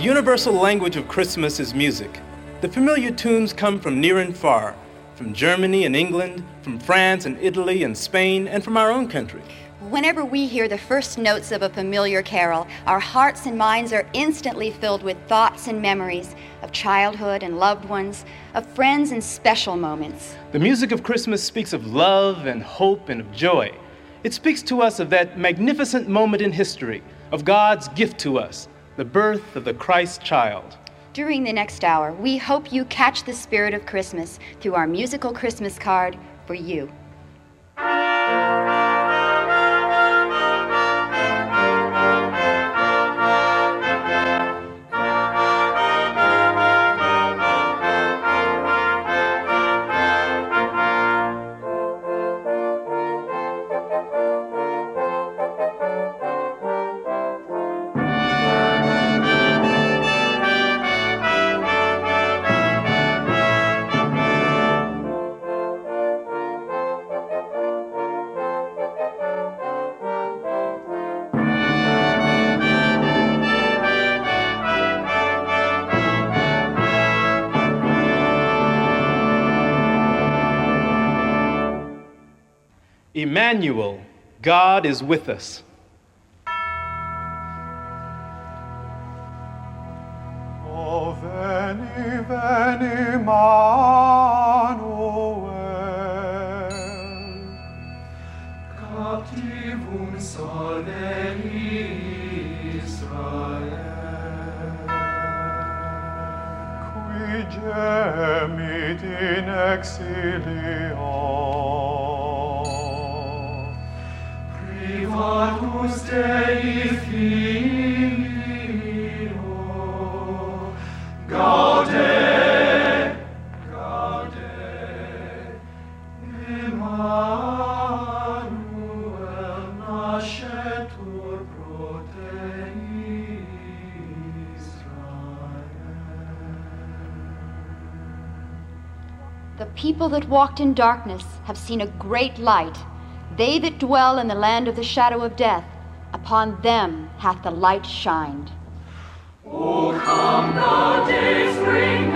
universal language of Christmas is music. The familiar tunes come from near and far, from Germany and England, from France and Italy and Spain, and from our own country. Whenever we hear the first notes of a familiar carol, our hearts and minds are instantly filled with thoughts and memories of childhood and loved ones, of friends and special moments. The music of Christmas speaks of love and hope and of joy. It speaks to us of that magnificent moment in history, of God's gift to us, the birth of the Christ child. During the next hour, we hope you catch the spirit of Christmas through our musical Christmas card for you. Emmanuel, God is with us. O veni, veni, Manuel, captivum salve Israel, qui gemit in exilio, privatus Dei Filio, Gaude, Gaude, Emmanuel nascetur pro te Israel. The people that walked in darkness have seen a great light. They that dwell in the land of the shadow of death, upon them hath the light shined. O come thou days, bring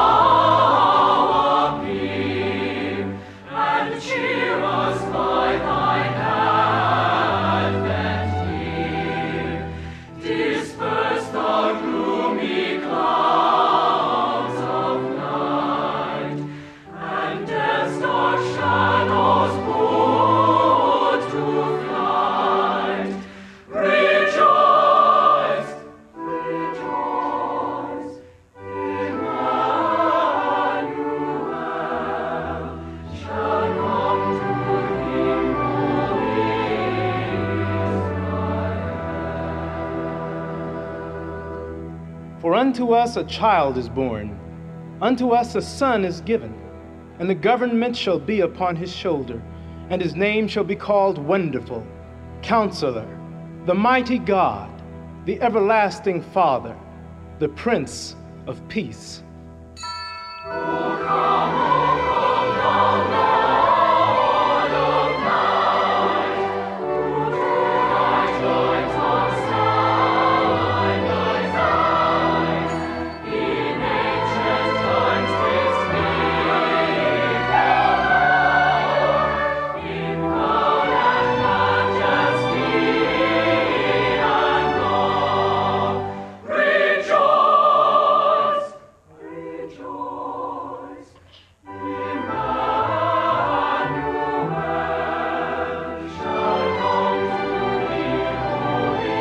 now appear, and cheer us by thine advent here. Disperse the gloomy clouds of night, and death's dark shadows put to flight. Rejoice, rejoice, Emmanuel shall come to thee, O Israel. For unto us a child is born, unto us a son is given, and the government shall be upon his shoulder, and his name shall be called Wonderful, Counselor, the Mighty God, the Everlasting Father, the Prince of Peace. Rejoice, rejoice, Emmanuel shall come to thee, O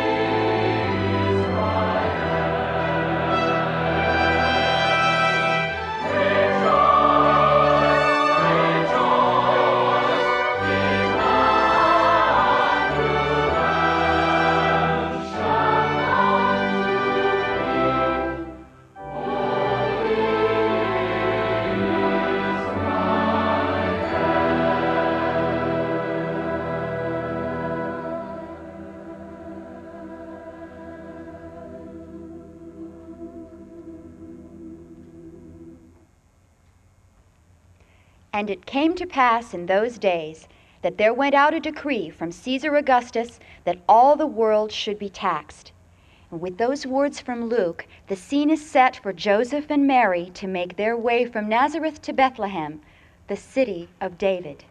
And it came to pass in those days that there went out a decree from Caesar Augustus that all the world should be taxed. With those words from Luke, the scene is set for Joseph and Mary to make their way from Nazareth to Bethlehem, the city of David.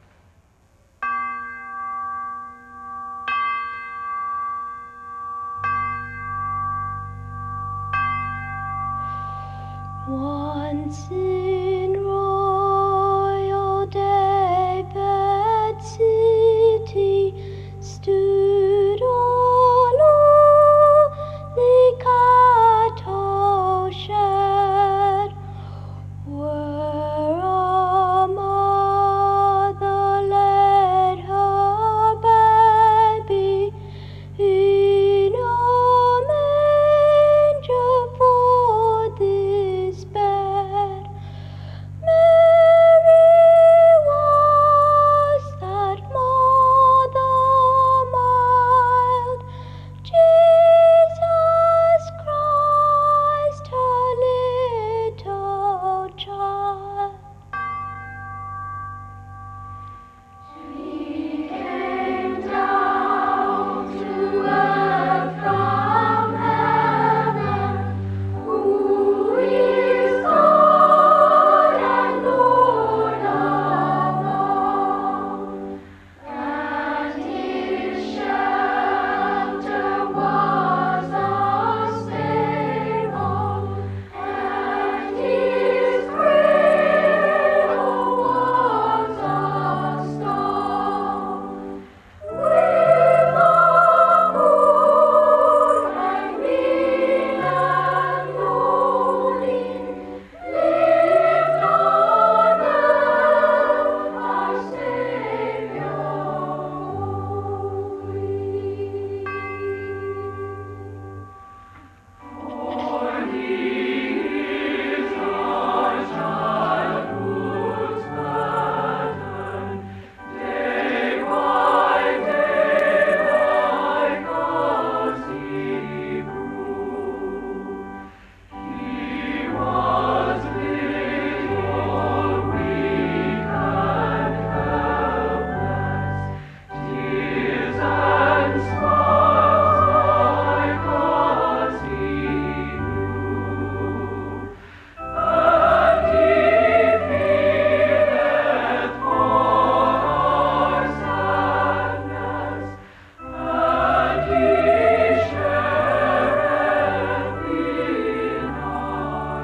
Once in royal David city stood a lowly cattle shed, where a mother laid her baby in a manger for this bed. Mary was that mother mild, Jesus Christ, her little child. She came down to earth from heaven, who is God and Lord of all. And His shelter was a stable, and His cradle was a stone. With a poor and mean and lowly, lived on earth our Savior For He is our childhood's pattern, day by day like us He grew. He was little, weak and helpless, tears and smiles like us He knew. And He feeleth for our sadness, and He shareth in our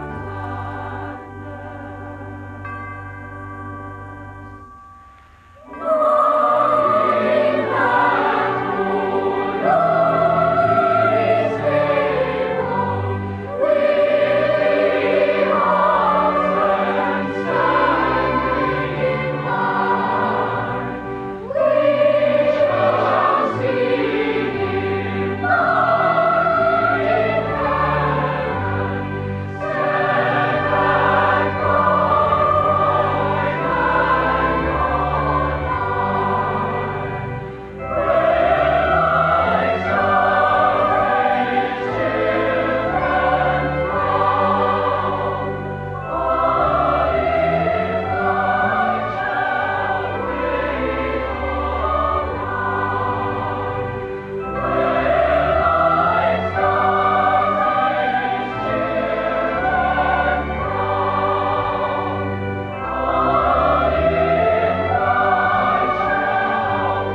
gladness. Knowing that, O Lord, is able, with the arms and standing high, we shall see Him not in heaven, set at God's right hand on high, where lies our praised children found. All in God shall wait around, where lies God's children found. All in God shall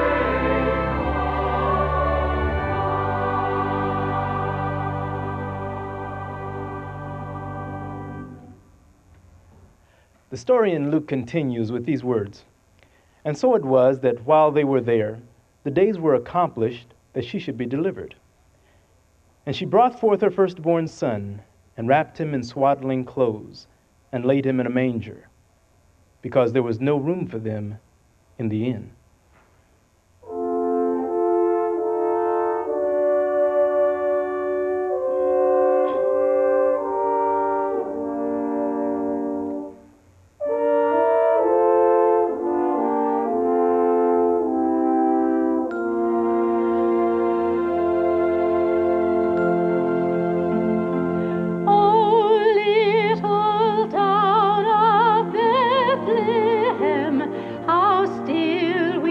The story in Luke continues with these words. And so it was that while they were there, the days were accomplished that she should be delivered. And she brought forth her firstborn son, and wrapped him in swaddling clothes, and laid him in a manger, because there was no room for them in the inn. How still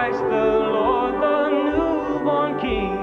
Christ the Lord, the newborn King.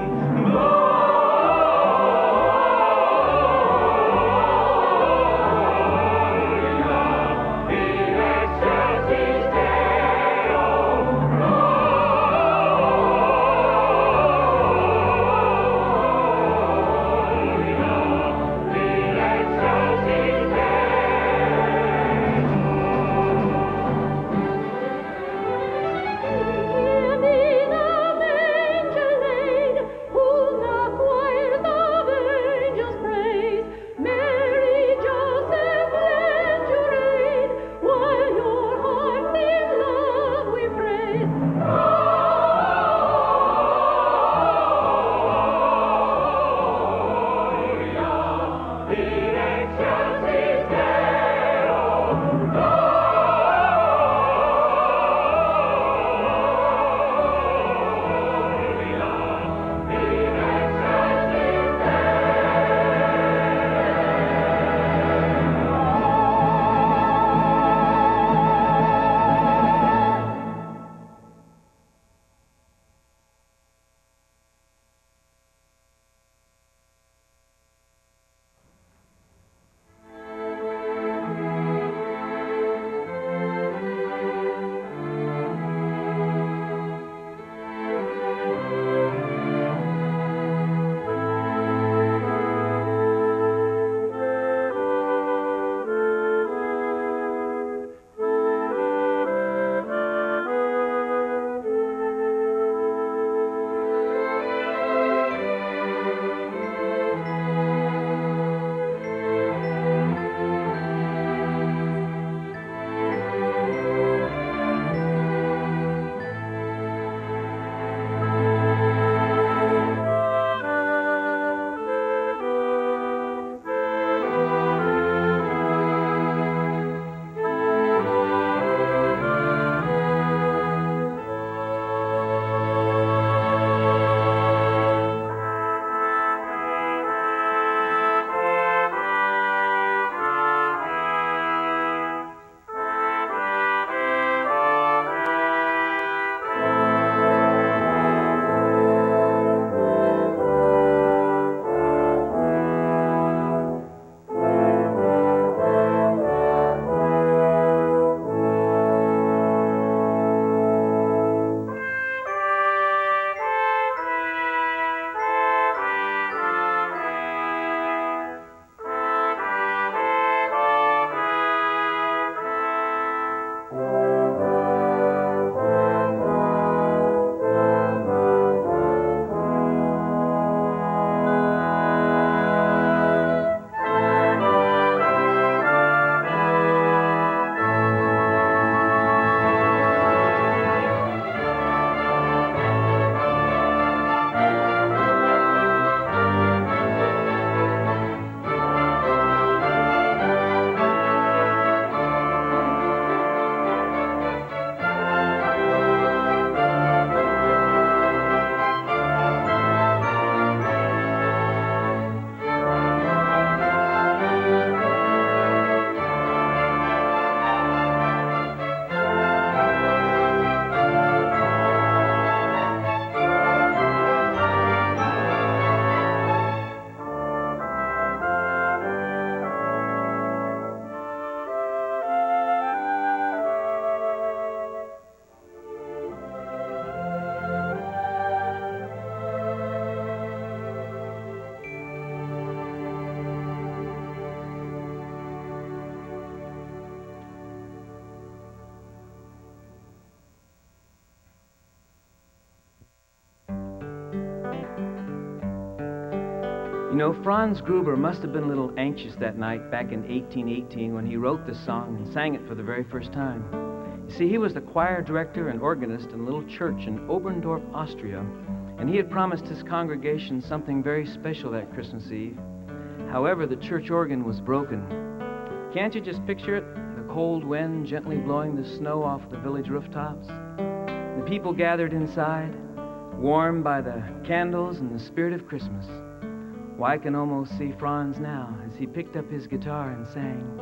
You know, Franz Gruber must have been a little anxious that night back in 1818 when he wrote this song and sang it for the very first time. You see, he was the choir director and organist in a little church in Oberndorf, Austria, and he had promised his congregation something very special that Christmas Eve. However, the church organ was broken. Can't you just picture it? The cold wind gently blowing the snow off the village rooftops. The people gathered inside, warmed by the candles and the spirit of Christmas. Why, I can almost see Franz now as he picked up his guitar and sang,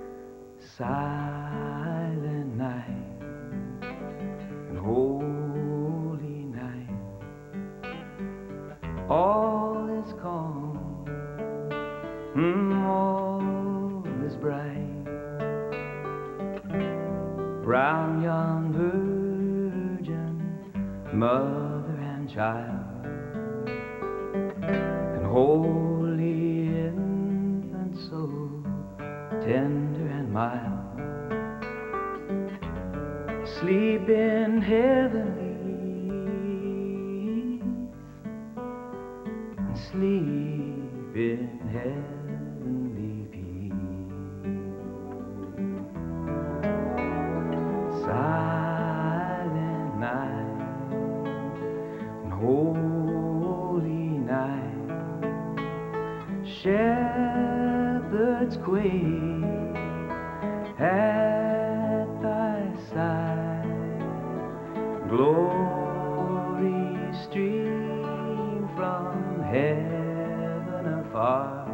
Silent night, and holy mother and child, and holy infant so tender and mild, sleep in heavenly ease, and sleep in heavenly peace. Silent night and holy night, shepherds quake at thy side, glory stream from heaven afar,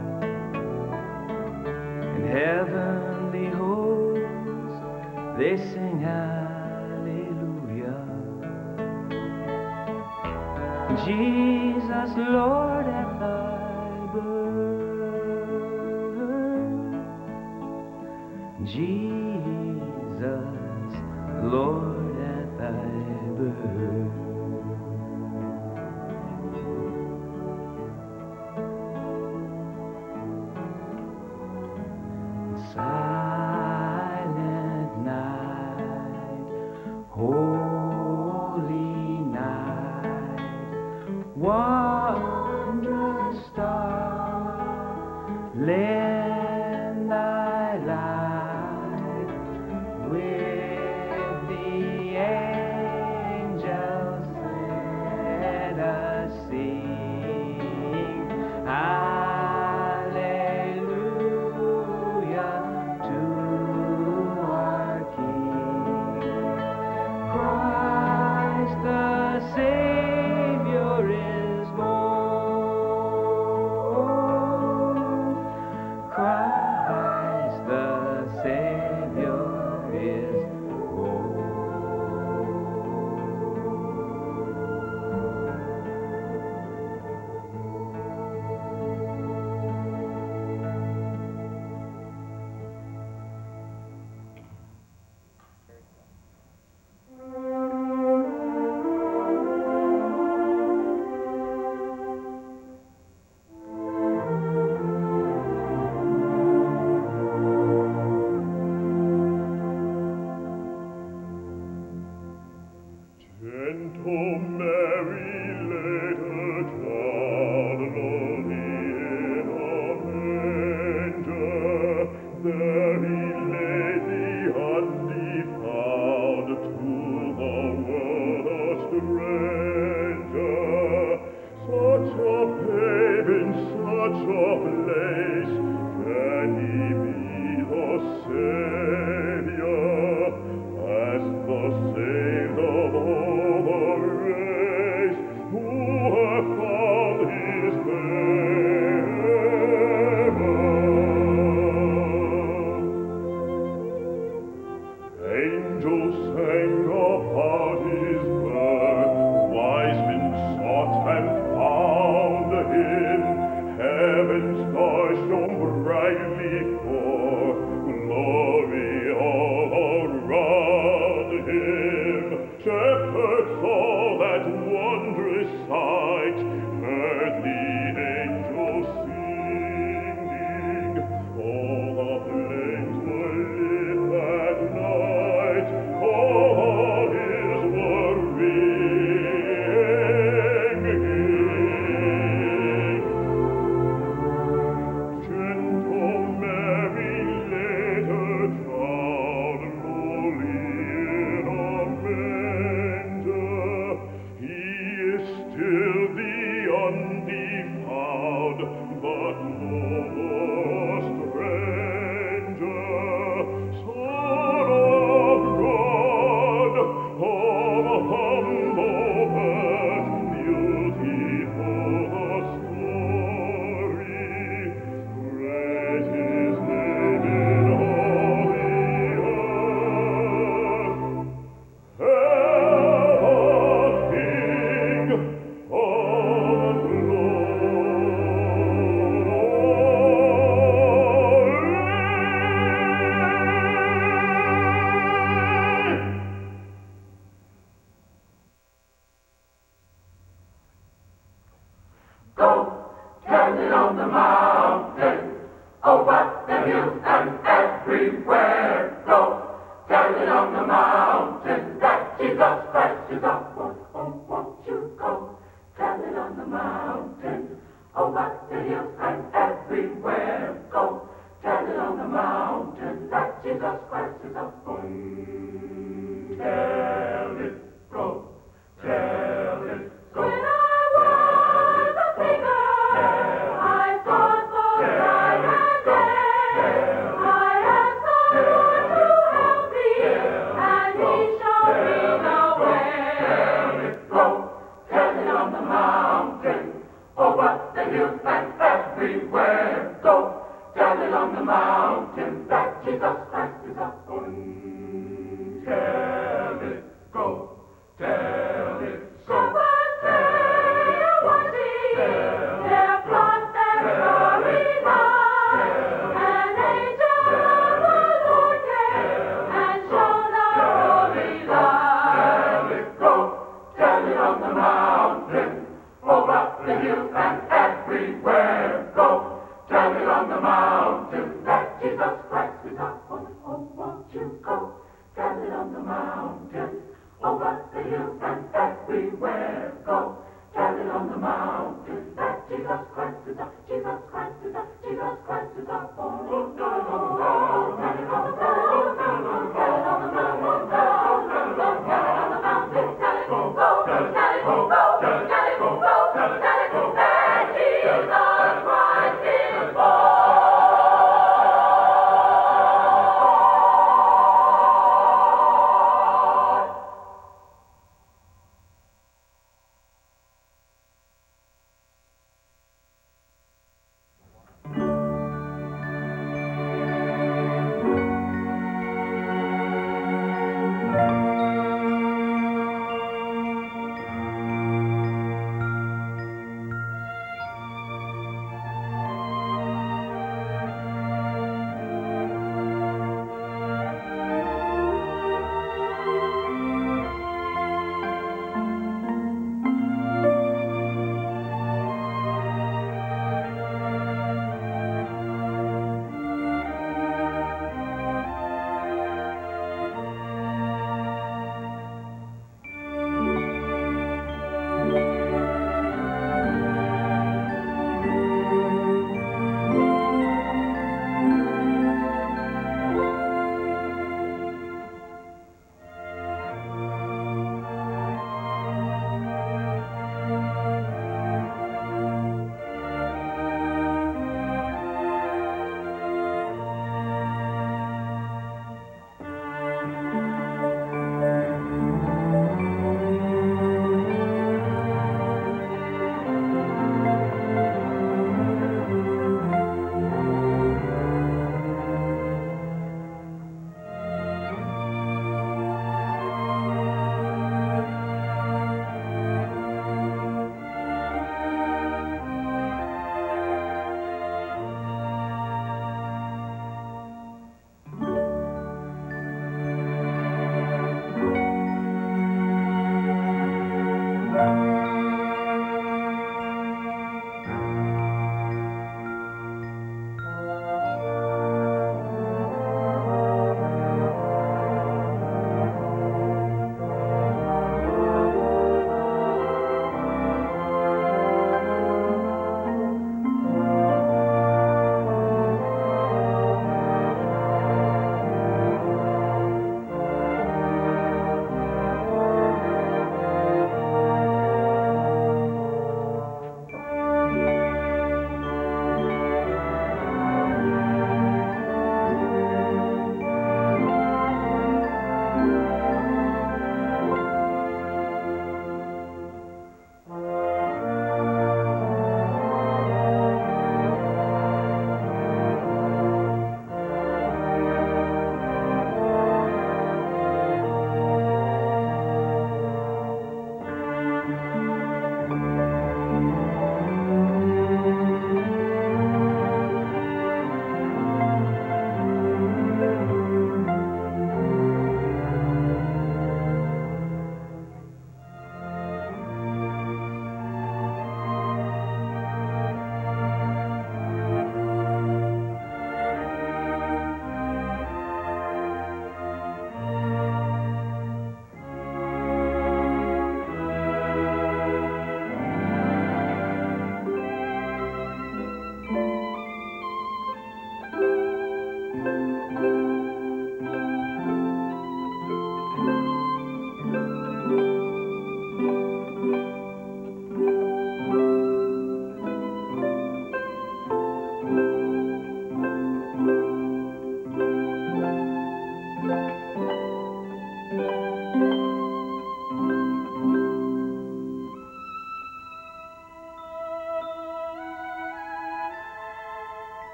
and heavenly hosts they sing hallelujah. Jesus, Lord, at thy birth, Jesus, Lord, at thy birth. Silent night, holy night, wondrous star, lend thy light with the angels. Let us sing hallelujah to our King. Christ the Savior is born. Christ the Savior is born. Gentle Mary, little child, lowly in a manger, there he laid thee undefiled, to the world a stranger. Such a babe in such a place, can he be the Savior, as the saved of all the race, who have found his heaven? Angels sang about his birth, wise men sought and found him, heaven's stars shone brightly forth, glory all around him. Shepherds saw that wondrous sight, heard the angels singing, all the plains were lit that night, all hills were ringing. Gentle Mary, little child, lowly in a manger, one. Oh, won't you go? Tell it on the mountain, over the hills and everywhere. Go, tell it on the mountain that Jesus Christ is a born. Tell it, go, tell it, go. When I was a sinner, I sought for night and day. I asked the Lord to help me, and He showed me the way. Tell it, go, tell it on the mountain, over the hills and everywhere. Go, tell it on the mountain that Jesus Christ is a born. Tell it, go, tell it, go. Shepherds say a watching, their flocks and hurried on. An angel the Lord came and showed the holy light. Tell it, go, tell it on the mountain, over the hills and everywhere. Go, tell it on the mountain that Jesus Christ is a born. Oh, won't you go? Tell it on the mountain, over the hills and everywhere. Go, tell it on the mountain that Jesus Christ is a, Jesus Christ is a, Jesus Christ is a born. Oh, tell it on the mountain, tell it on the mountain, tell it on the mountain, tell it on the mountain, tell it on the mountain, tell it, go, tell it, tell it, go, tell it, tell it, go, tell it, tell it, go, that Jesus Christ is born.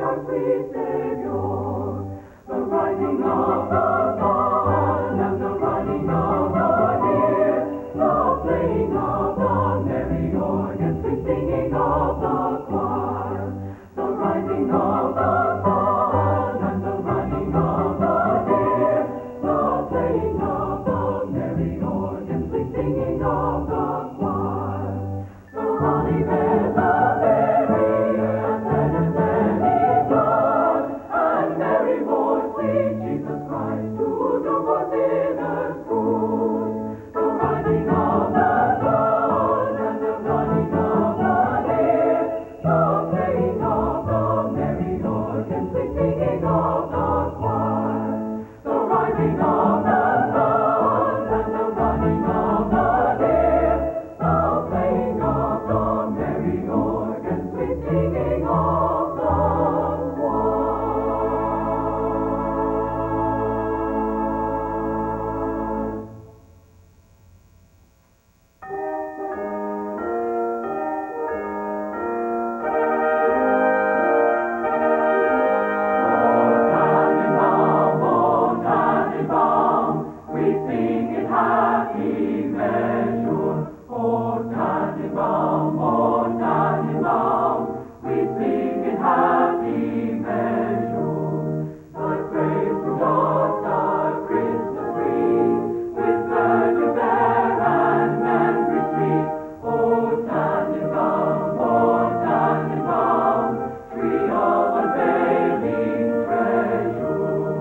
our sweet Savior. The rising of the sun and the running of the deer, the playing of the merry organ, sweet singing of the choir. The rising of the sun and the running of the deer, the playing of the merry organ, sweet singing of the choir. The holly red, the berry, and red as any blood, and merry boy, sweet Jesus Christ, to do for sinners good. The rising of the sun and the running of the deer, the playing of the merry organ, sweet singing of the choir. The rising of the sun and the running of the deer, the playing of the merry organ, sweet singing of the choir. We sing in happy measure. Oh, Tannenbaum, we sing in happy measure. Thy praise to us our Christmas tree, with verdure fair and memory sweet. Oh, Tannenbaum, tree of unfailing treasure.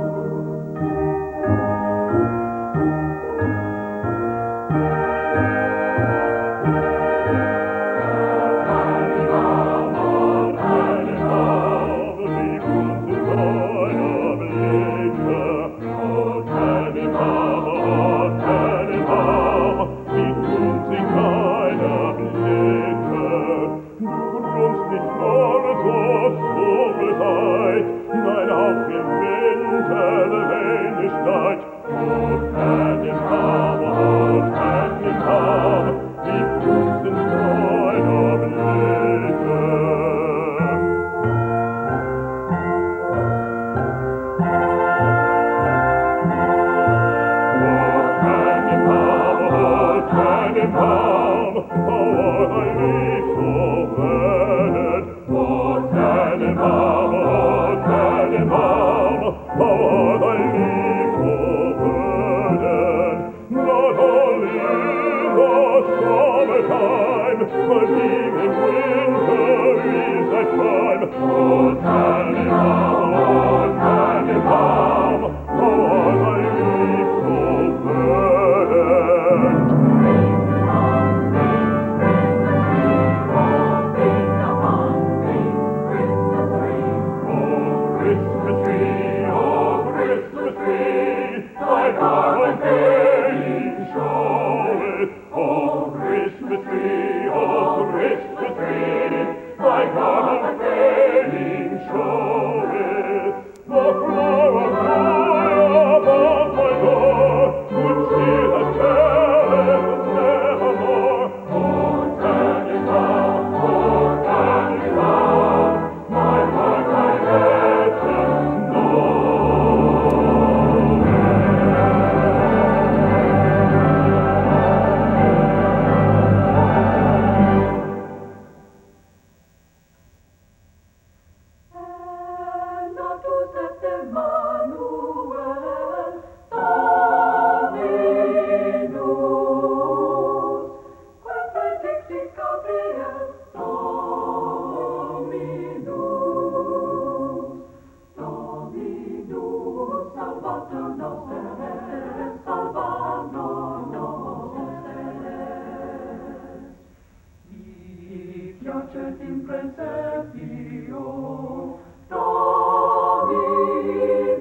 Piacet in principio, Domini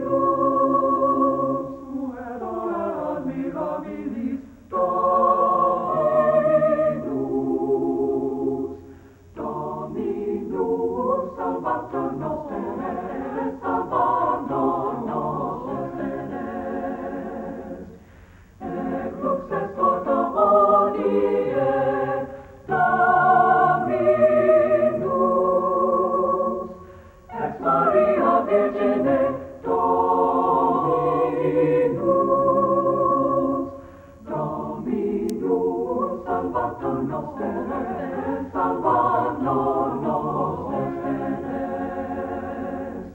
Virgine Dominus, Dominus, salvator noster, salvator noster est.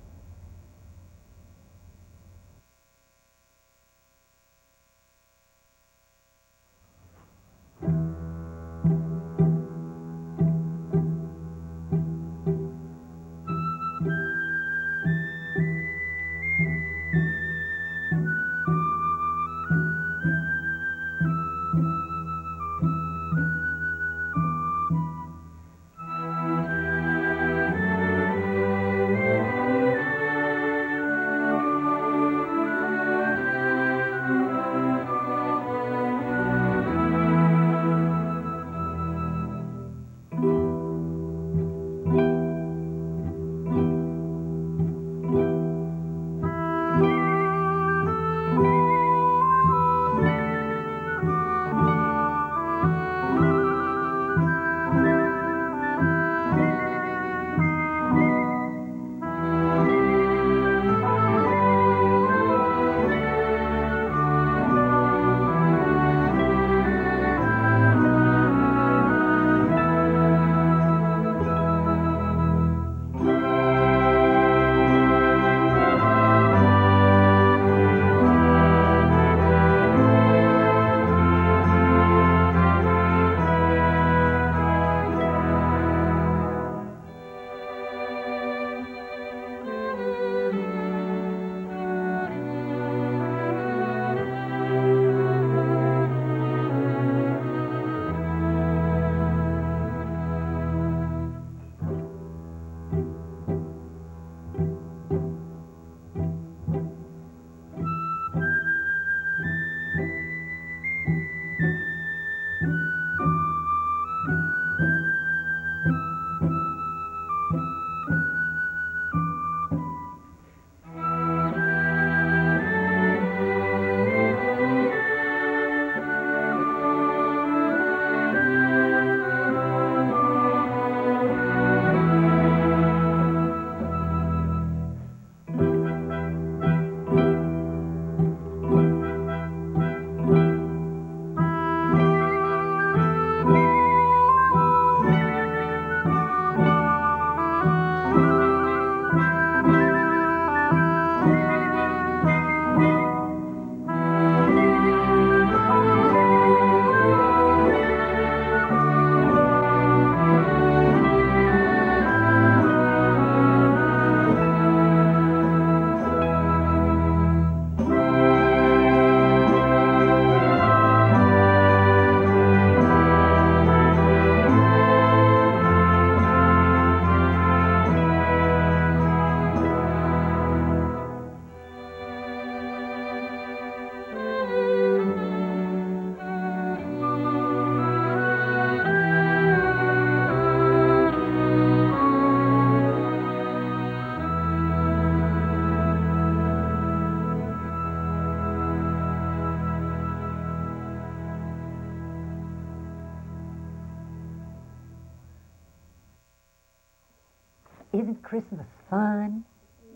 Isn't Christmas fun?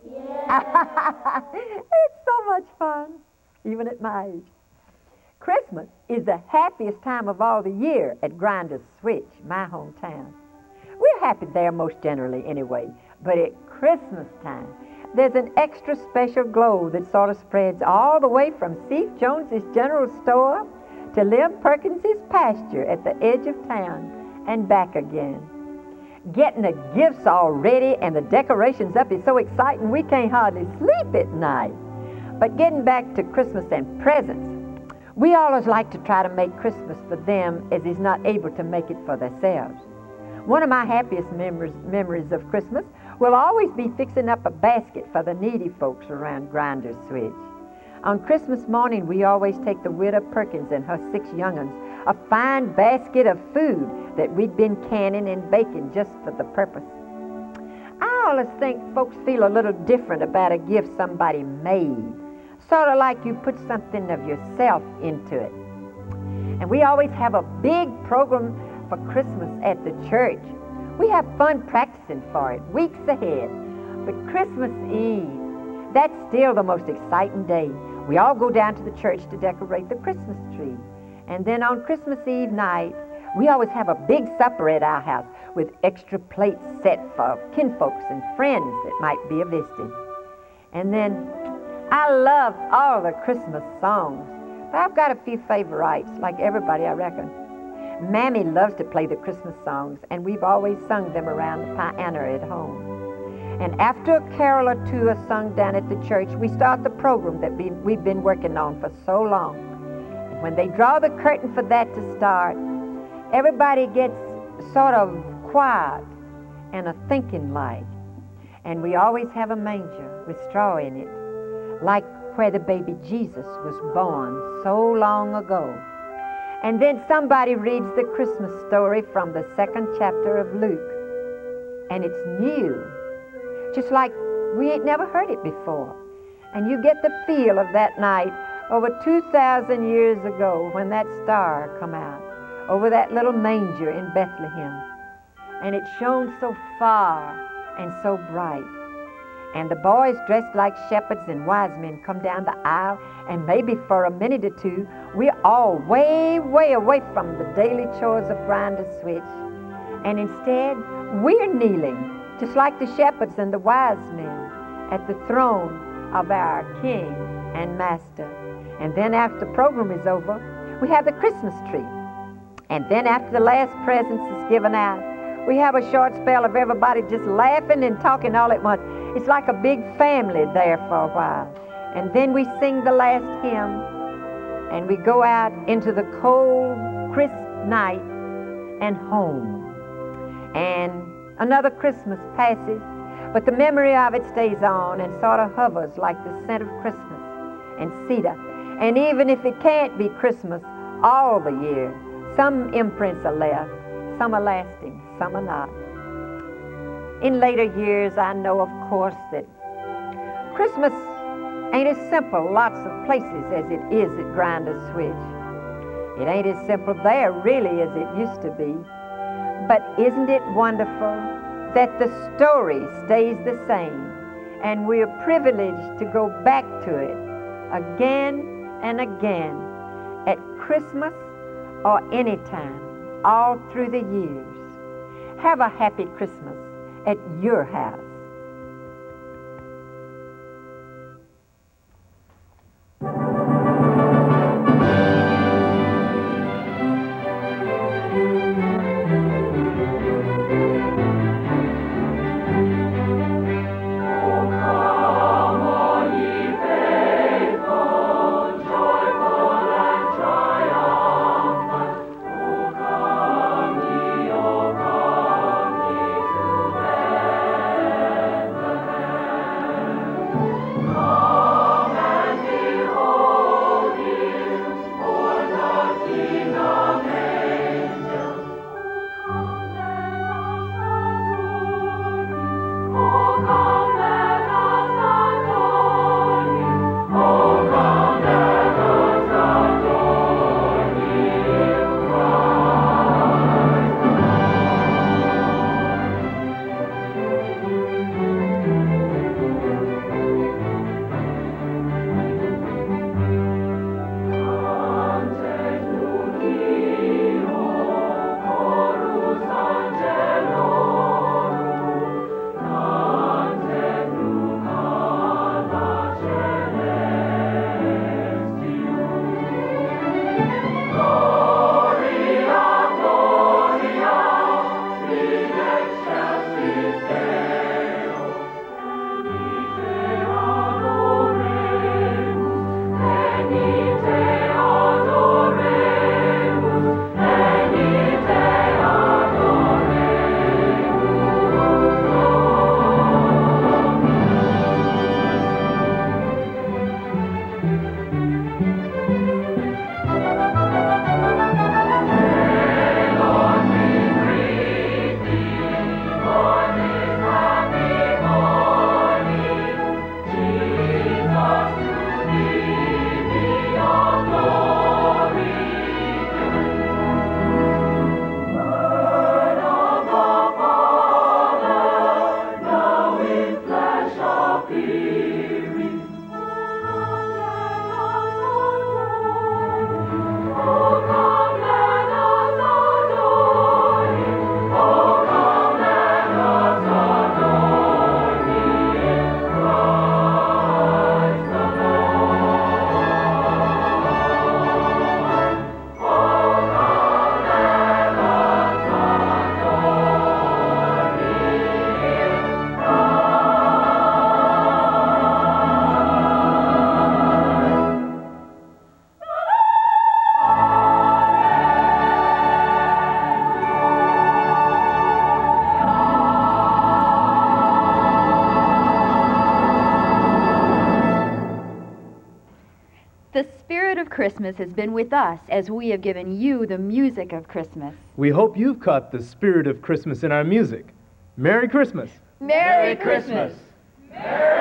Yeah. It's so much fun, even at my age. Christmas is the happiest time of all the year at Grinders Switch, my hometown. We're happy there most generally anyway, but at Christmas time, there's an extra special glow that sort of spreads all the way from Steve Jones's General Store to Liv Perkins's pasture at the edge of town and back again. Getting the gifts all ready and the decorations up is so exciting we can't hardly sleep at night. But getting back to Christmas and presents, we always like to try to make Christmas for them as is not able to make it for themselves. One of my happiest memories of Christmas will always be fixing up a basket for the needy folks around Grinders Switch. On Christmas morning, we always take the widow Perkins and her 6 young'uns a fine basket of food that we'd been canning and baking just for the purpose. I always think folks feel a little different about a gift somebody made, sort of like you put something of yourself into it. And we always have a big program for Christmas at the church. We have fun practicing for it weeks ahead. But Christmas Eve, that's still the most exciting day. We all go down to the church to decorate the Christmas tree. And then on Christmas Eve night, we always have a big supper at our house with extra plates set for kinfolks and friends that might be visiting. And then I love all the Christmas songs, but I've got a few favorites, like everybody, I reckon. Mammy loves to play the Christmas songs, and we've always sung them around the piano at home. And after a carol or two are sung down at the church, we start the program that we've been working on for so long. And when they draw the curtain for that to start, everybody gets sort of quiet and a thinking like. And we always have a manger with straw in it, like where the baby Jesus was born so long ago. And then somebody reads the Christmas story from the 2nd chapter of Luke. And it's new, just like we ain't never heard it before. And you get the feel of that night over 2,000 years ago when that star come out over that little manger in Bethlehem. And it shone so far and so bright. And the boys dressed like shepherds and wise men come down the aisle, and maybe for a minute or two, we're all way, way away from the daily chores of grind a switch. And instead, we're kneeling, just like the shepherds and the wise men, at the throne of our King and Master. And then after the program is over, we have the Christmas tree. And then after the last presents is given out, we have a short spell of everybody just laughing and talking all at once. It's like a big family there for a while. And then we sing the last hymn, and we go out into the cold, crisp night and home. And another Christmas passes, but the memory of it stays on and sort of hovers like the scent of Christmas and cedar. And even if it can't be Christmas all the year, some imprints are left, some are lasting, some are not. In later years, I know, of course, that Christmas ain't as simple lots of places as it is at Grind a Switch. It ain't as simple there, really, as it used to be. But isn't it wonderful that the story stays the same, and we're privileged to go back to it again and again at Christmas or any time, all through the years. Have a happy Christmas at your house. Christmas has been with us as we have given you the music of Christmas. We hope you've caught the spirit of Christmas in our music. Merry Christmas. Merry Christmas. Merry